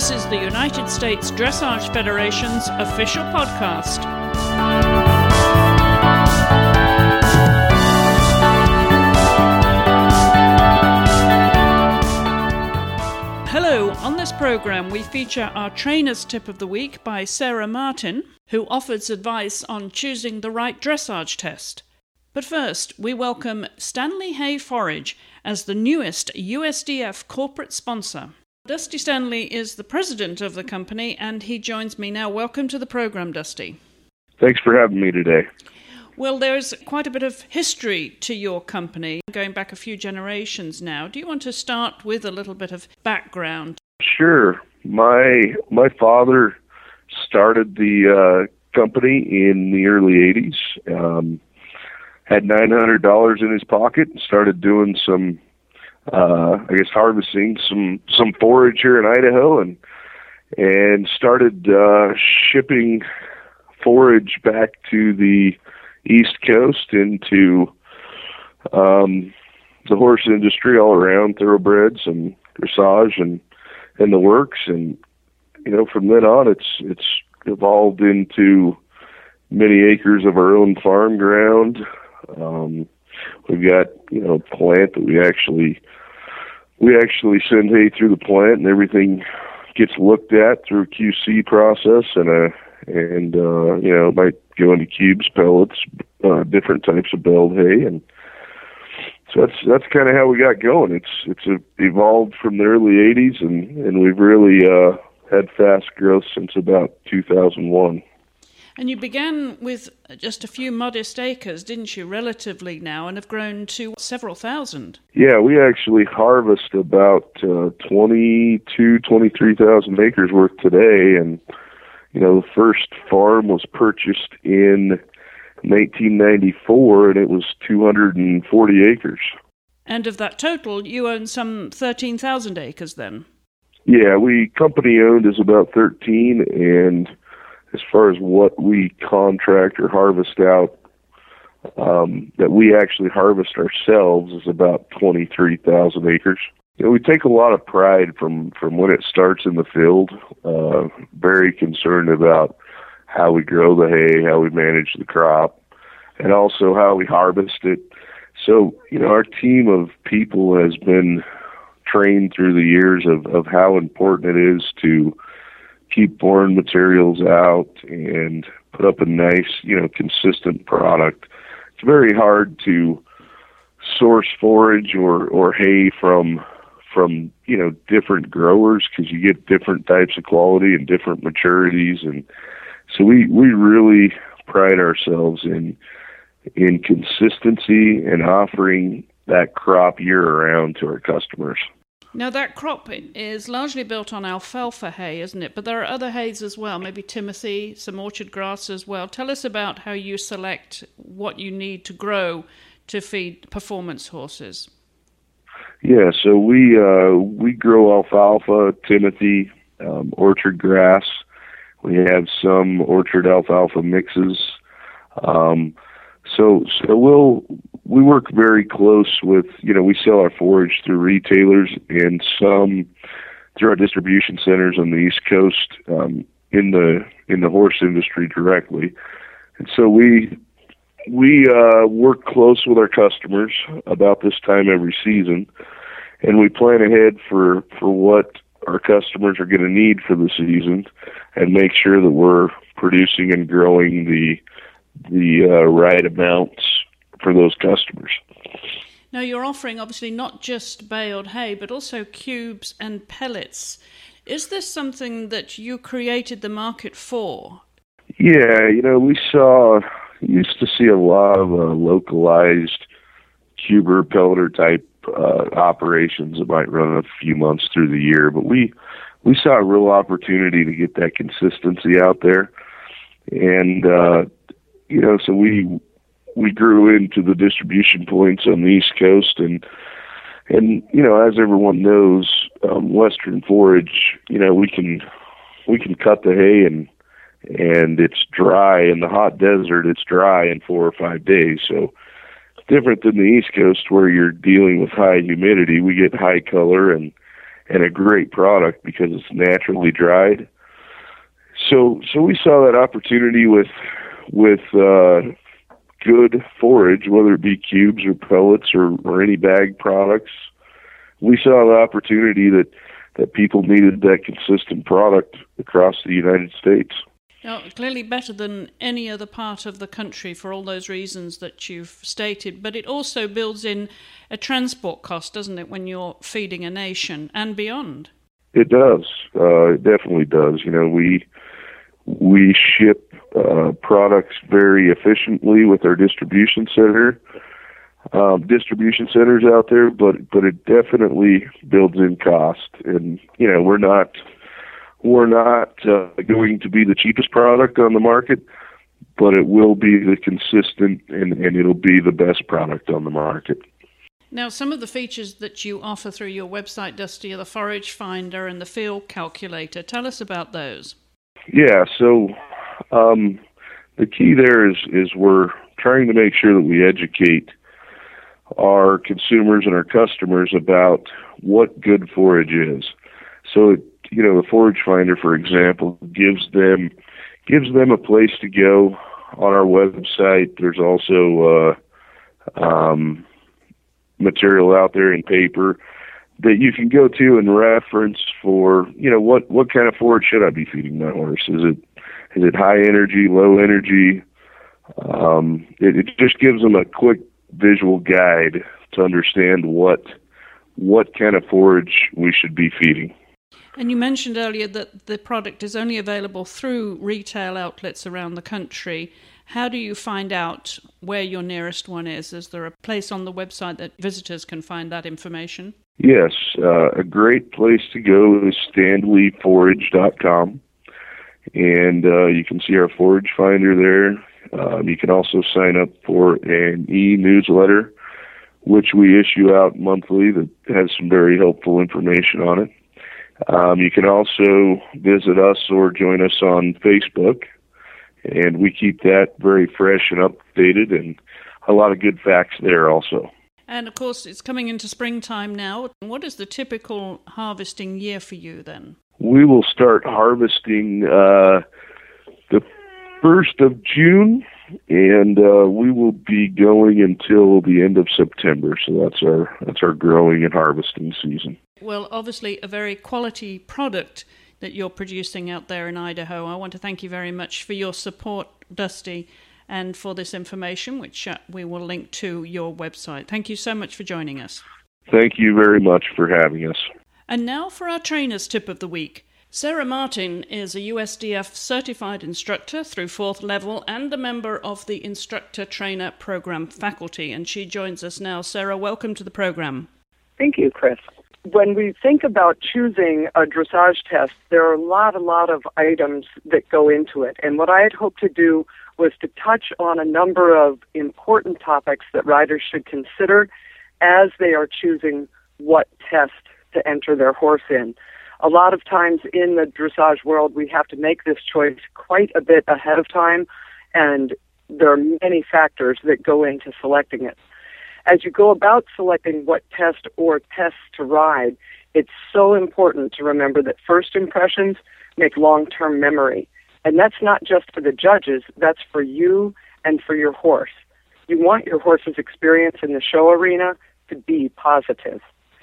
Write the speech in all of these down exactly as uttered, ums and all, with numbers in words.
This is the United States Dressage Federation's official podcast. Hello, on this program we feature our Trainer's Tip of the Week by Sarah Martin, who offers advice on choosing the right dressage test. But first, we welcome Stanley Hay Forage as the newest U S D F corporate sponsor. Dusty Stanley is the president of the company, and he joins me now. Welcome to the program, Dusty. Thanks for having me today. Well, there's quite a bit of history to your company, going back a few generations now. Do you want to start with a little bit of background? Sure. My my father started the uh, company in the early eighties, um, had nine hundred dollars in his pocket, and started doing some Uh, I guess harvesting some, some forage here in Idaho, and and started uh, shipping forage back to the East Coast into um, the horse industry all around, thoroughbreds and dressage and and the works. And you know, from then on, it's it's evolved into many acres of our own farm ground. Um, we've got you know a plant that we actually We actually send hay through the plant, and everything gets looked at through a Q C process, and a and uh, you know might go into cubes, pellets, uh, different types of baled hay, and so that's that's kind of how we got going. It's it's a, evolved from the early eighties, and and we've really uh, had fast growth since about two thousand one. And you began with just a few modest acres, didn't you, relatively now, and have grown to several thousand? Yeah, we actually harvest about uh, twenty-two, twenty-three thousand acres worth today. And, you know, the first farm was purchased in nineteen ninety-four, and it was two hundred forty acres. And of that total, you own some thirteen thousand acres then? Yeah, we company-owned is about thirteen, and as far as what we contract or harvest out, um, that we actually harvest ourselves is about twenty-three thousand acres. You know, we take a lot of pride from, from when it starts in the field, uh, very concerned about how we grow the hay, how we manage the crop, and also how we harvest it. So, you know, our team of people has been trained through the years of, of how important it is to keep foreign materials out and put up a nice, you know, consistent product. It's very hard to source forage or, or hay from, from, you know, different growers because you get different types of quality and different maturities. And so we, we really pride ourselves in, in consistency and offering that crop year round to our customers. Now, that crop is largely built on alfalfa hay, isn't it? But there are other hays as well, maybe timothy, some orchard grass as well. Tell us about how you select what you need to grow to feed performance horses. Yeah, so we uh, we grow alfalfa, timothy, um, orchard grass. We have some orchard alfalfa mixes. Um, so so we'll we work very close with, you know, we sell our forage through retailers and some through our distribution centers on the East Coast, um, in the in the horse industry directly. And so we we uh, work close with our customers about this time every season, and we plan ahead for, for what our customers are going to need for the season and make sure that we're producing and growing the the uh, right amounts for those customers. Now, you're offering obviously not just baled hay, but also cubes and pellets. Is this something that you created the market for? Yeah, you know, we saw, used to see a lot of uh, localized cuber, pelleter type uh, operations that might run a few months through the year, but we, we saw a real opportunity to get that consistency out there. And, uh, you know, so we, we grew into the distribution points on the East Coast, and, and, you know, as everyone knows, um, Western forage, you know, we can, we can cut the hay and, and it's dry in the hot desert. It's dry in four or five days. So it's different than the East Coast where you're dealing with high humidity. We get high color and, and a great product because it's naturally dried. So so we saw that opportunity with with uh, good forage, whether it be cubes or pellets or, or any bag products. We saw the opportunity that, that people needed that consistent product across the United States. Now, clearly better than any other part of the country for all those reasons that you've stated, but it also builds in a transport cost, doesn't it, when you're feeding a nation and beyond? It does. Uh, it definitely does. You know, we we ship uh, products very efficiently with our distribution center, um, distribution centers out there, but but it definitely builds in cost. And you know, we're not. We're not uh, going to be the cheapest product on the market, but it will be the consistent and, and it'll be the best product on the market. Now, some of the features that you offer through your website, Dusty, are the Forage Finder and the Field Calculator. Tell us about those. Yeah, so um, the key there is, is we're trying to make sure that we educate our consumers and our customers about what good forage is. So it You know, the Forage Finder, for example, gives them gives them a place to go on our website. There's also uh, um, material out there in paper that you can go to and reference for, you know, what, what kind of forage should I be feeding my horse? Is it is it high energy, low energy? Um, it, it just gives them a quick visual guide to understand what what kind of forage we should be feeding. And you mentioned earlier that the product is only available through retail outlets around the country. How do you find out where your nearest one is? Is there a place on the website that visitors can find that information? Yes, uh, a great place to go is stanley forage dot com, and uh, you can see our Forage Finder there. Um, you can also sign up for an e-newsletter, which we issue out monthly that has some very helpful information on it. Um, you can also visit us or join us on Facebook, and we keep that very fresh and updated, and a lot of good facts there also. And, of course, it's coming into springtime now. What is the typical harvesting year for you then? We will start harvesting uh, the first of June, and uh, we will be going until the end of September. So that's our that's our growing and harvesting season. Well, obviously a very quality product that you're producing out there in Idaho. I want to thank you very much for your support, Dusty, and for this information, which uh, we will link to your website. Thank you so much for joining us. Thank you very much for having us. And now for our trainer's tip of the week. Sarah Martin is a U S D F certified instructor through fourth level and a member of the Instructor Trainer Program faculty, and she joins us now. Sarah, welcome to the program. Thank you, Chris. When we think about choosing a dressage test, there are a lot, a lot of items that go into it. And what I had hoped to do was to touch on a number of important topics that riders should consider as they are choosing what test to enter their horse in. A lot of times in the dressage world, we have to make this choice quite a bit ahead of time, and there are many factors that go into selecting it. As you go about selecting what test or tests to ride, it's so important to remember that first impressions make long-term memory. And that's not just for the judges, that's for you and for your horse. You want your horse's experience in the show arena to be positive.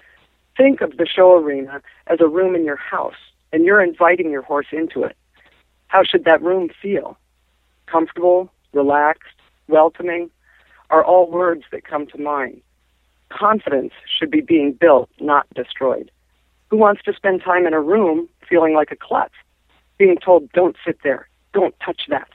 Think of the show arena as a room in your house, and you're inviting your horse into it. How should that room feel? Comfortable, relaxed, welcoming are all words that come to mind. Confidence should be being built, not destroyed. Who wants to spend time in a room feeling like a klutz, being told, don't sit there, don't touch that?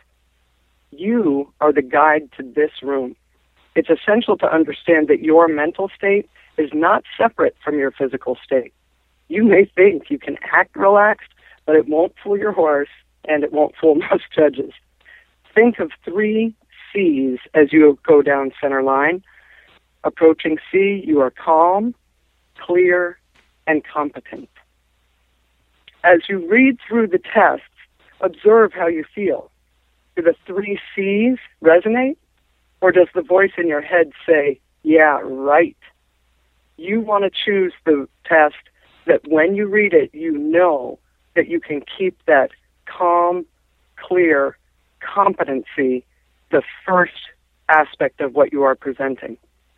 You are the guide to this room. It's essential to understand that your mental state is not separate from your physical state. You may think you can act relaxed, but it won't fool your horse, and it won't fool most judges. Think of three C's as you go down center line. Approaching C, you are calm, clear, and competent. As you read through the tests, observe how you feel. Do the three C's resonate? Or does the voice in your head say, yeah, right? You want to choose the test that when you read it, you know that you can keep that calm, clear competency the first aspect of what you are presenting.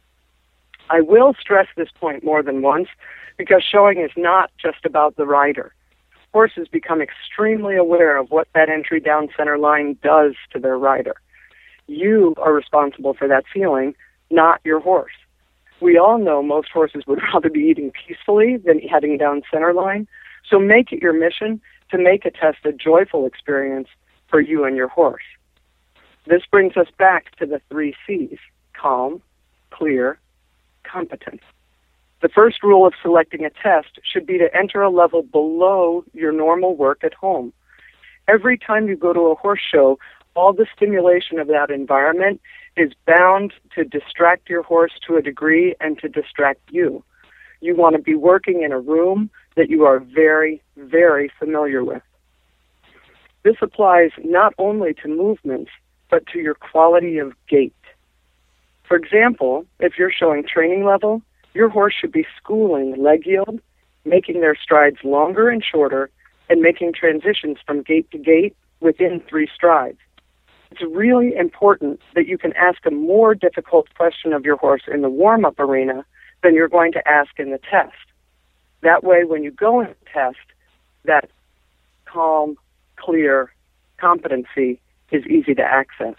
I will stress this point more than once because showing is not just about the rider. Horses become extremely aware of what that entry down center line does to their rider. You are responsible for that feeling, not your horse. We all know most horses would rather be eating peacefully than heading down center line, so make it your mission to make a test a joyful experience for you and your horse. This brings us back to the three C's: calm, clear, competent. The first rule of selecting a test should be to enter a level below your normal work at home. Every time you go to a horse show, all the stimulation of that environment is bound to distract your horse to a degree and to distract you. You want to be working in a room that you are very, very familiar with. This applies not only to movements, but to your quality of gait. For example, if you're showing training level, your horse should be schooling leg yield, making their strides longer and shorter, and making transitions from gait to gait within three strides. It's really important that you can ask a more difficult question of your horse in the warm-up arena than you're going to ask in the test. That way, when you go in the test, that calm, clear competency is easy to access.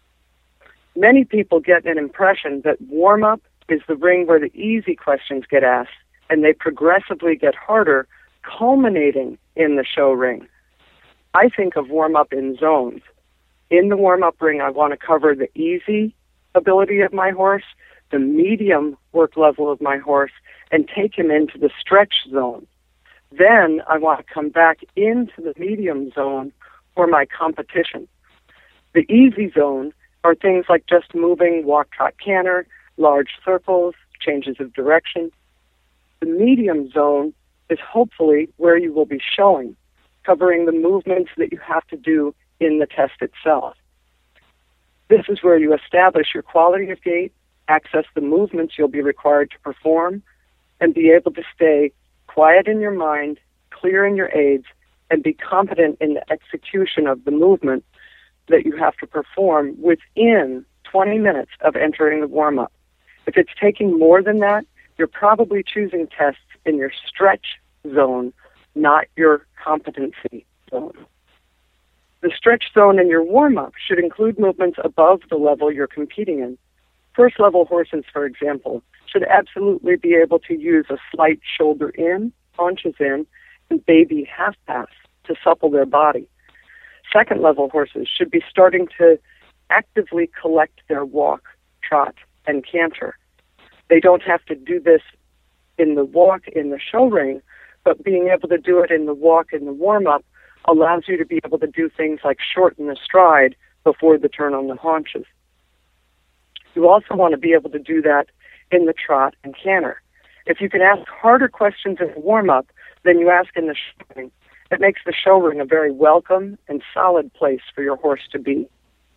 Many people get an impression that warm-up is the ring where the easy questions get asked, and they progressively get harder, culminating in the show ring. I think of warm-up in zones. In the warm-up ring, I want to cover the easy ability of my horse, the medium work level of my horse, and take him into the stretch zone. Then I want to come back into the medium zone for my competition. The easy zone are things like just moving, walk, trot, canter, large circles, changes of direction. The medium zone is hopefully where you will be showing, covering the movements that you have to do in the test itself. This is where you establish your quality of gait, access the movements you'll be required to perform, and be able to stay quiet in your mind, clear in your aids, and be competent in the execution of the movement that you have to perform within twenty minutes of entering the warm-up. If it's taking more than that, you're probably choosing tests in your stretch zone, not your competency zone. The stretch zone in your warm-up should include movements above the level you're competing in. First-level horses, for example, should absolutely be able to use a slight shoulder in, haunches in, and baby half-pass to supple their body. Second-level horses should be starting to actively collect their walk, trot, and canter. They don't have to do this in the walk in the show ring, but being able to do it in the walk in the warm-up allows you to be able to do things like shorten the stride before the turn on the haunches. You also want to be able to do that in the trot and canter. If you can ask harder questions in the warm-up than you ask in the show ring, it makes the show ring a very welcome and solid place for your horse to be.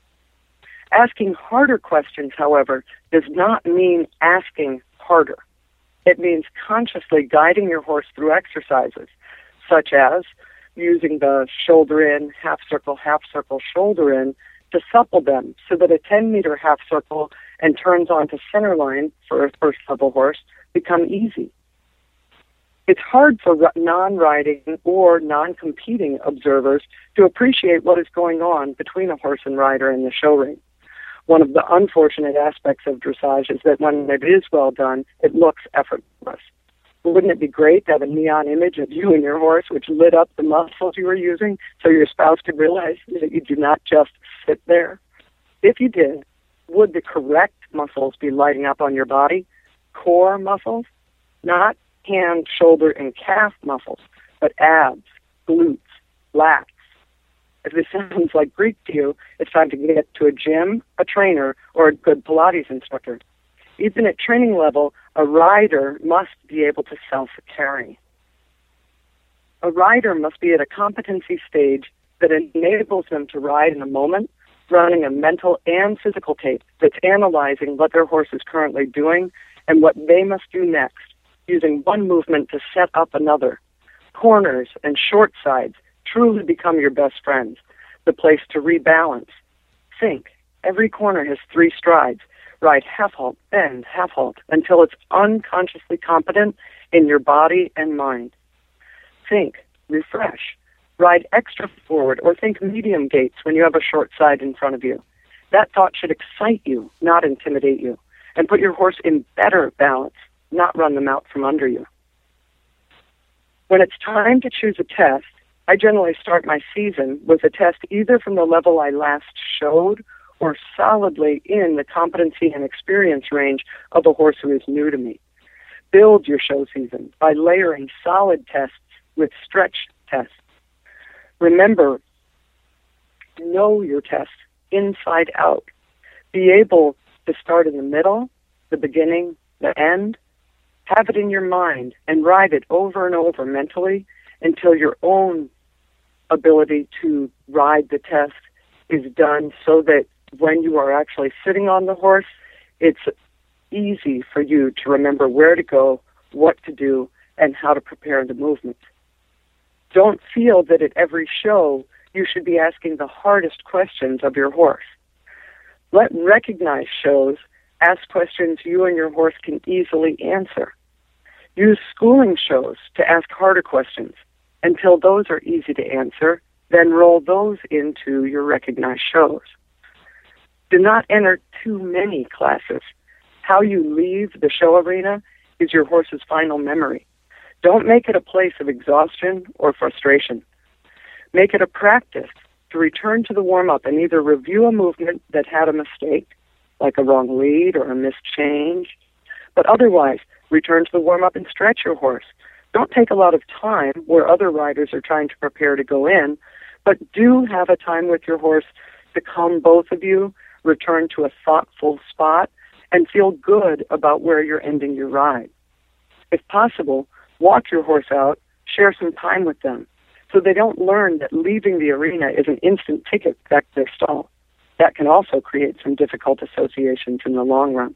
Asking harder questions, however, does not mean asking harder. It means consciously guiding your horse through exercises, such as using the shoulder in, half circle, half circle, shoulder in to supple them so that a ten meter half circle and turns onto center line for a first level horse become easy. It's hard for non-riding or non-competing observers to appreciate what is going on between a horse and rider in the show ring. One of the unfortunate aspects of dressage is that when it is well done, it looks effortless. Wouldn't it be great to have a neon image of you and your horse which lit up the muscles you were using so your spouse could realize that you do not just sit there? If you did, would the correct muscles be lighting up on your body? Core muscles, not hand, shoulder, and calf muscles, but abs, glutes, lats. If this sounds like Greek to you, it's time to get to a gym, a trainer, or a good Pilates instructor. Even at training level, a rider must be able to self-carry. A rider must be at a competency stage that enables them to ride in a moment, running a mental and physical tape that's analyzing what their horse is currently doing and what they must do next using one movement to set up another. Corners and short sides truly become your best friends, the place to rebalance. Think, every corner has three strides. Ride half halt, bend, half halt, until it's unconsciously competent in your body and mind. Think, refresh. Ride extra forward or think medium gaits when you have a short side in front of you. That thought should excite you, not intimidate you, and put your horse in better balance, not run them out from under you. When it's time to choose a test, I generally start my season with a test either from the level I last showed or solidly in the competency and experience range of a horse who is new to me. Build your show season by layering solid tests with stretch tests. Remember, know your test inside out. Be able to start in the middle, the beginning, the end. Have it in your mind and ride it over and over mentally until your own ability to ride the test is done, so that when you are actually sitting on the horse, it's easy for you to remember where to go, what to do, and how to prepare the movement. Don't feel that at every show you should be asking the hardest questions of your horse. Let recognized shows ask questions you and your horse can easily answer. Use schooling shows to ask harder questions until those are easy to answer, then roll those into your recognized shows. Do not enter too many classes. How you leave the show arena is your horse's final memory. Don't make it a place of exhaustion or frustration. Make it a practice to return to the warm-up and either review a movement that had a mistake, like a wrong lead or a missed change, but otherwise return to the warm-up and stretch your horse. Don't take a lot of time where other riders are trying to prepare to go in, but do have a time with your horse to calm both of you, return to a thoughtful spot, and feel good about where you're ending your ride. If possible, walk your horse out, share some time with them, so they don't learn that leaving the arena is an instant ticket back to their stall. That can also create some difficult associations in the long run.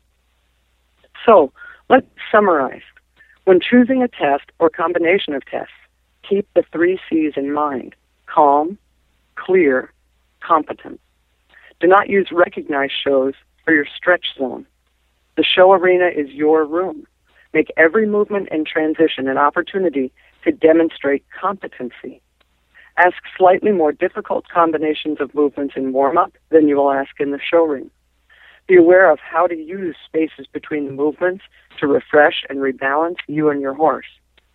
So, let's summarize. When choosing a test or combination of tests, keep the three C's in mind: calm, clear, competent. Do not use recognized shows for your stretch zone. The show arena is your room. Make every movement and transition an opportunity to demonstrate competency. Ask slightly more difficult combinations of movements in warm-up than you will ask in the show ring. Be aware of how to use spaces between the movements to refresh and rebalance you and your horse.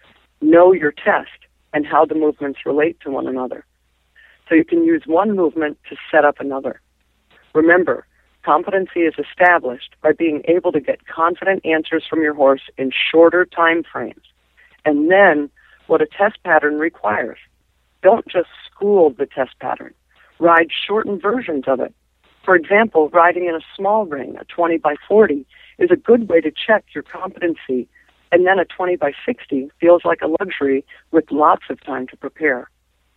Know your test and how the movements relate to one another, so you can use one movement to set up another. Remember, competency is established by being able to get confident answers from your horse in shorter time frames, and then what a test pattern requires. Don't just school the test pattern. Ride shortened versions of it. For example, riding in a small ring, a twenty by forty, is a good way to check your competency, and then a twenty by sixty feels like a luxury with lots of time to prepare.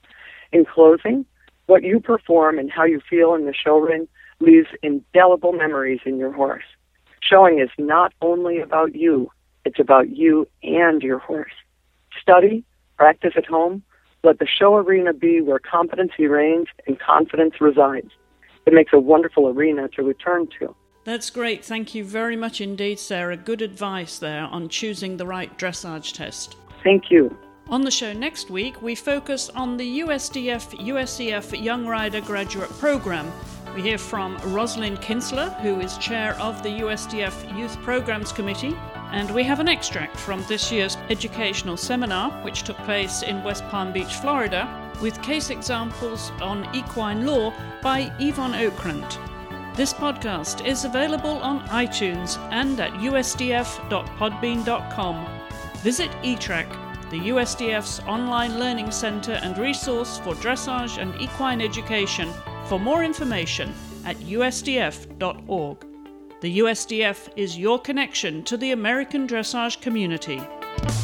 In closing, what you perform and how you feel in the show ring leaves indelible memories in your horse. Showing is not only about you, it's about you and your horse. Study, practice at home, let the show arena be where competency reigns and confidence resides. It makes a wonderful arena to return to. That's great. Thank you very much indeed, Sarah. Good advice there on choosing the right dressage test. Thank you. On the show next week, we focus on the U S D F U S C F Young Rider Graduate Program. We hear from Rosalind Kinsler, who is chair of the U S D F Youth Programs Committee, and we have an extract from this year's educational seminar, which took place in West Palm Beach, Florida, with case examples on equine law by Yvonne Okrant. This podcast is available on iTunes and at u s d f dot podbean dot com. Visit eTrack, the U S D F's online learning centre and resource for dressage and equine education, for more information at u s d f dot org. The U S D F is your connection to the American dressage community.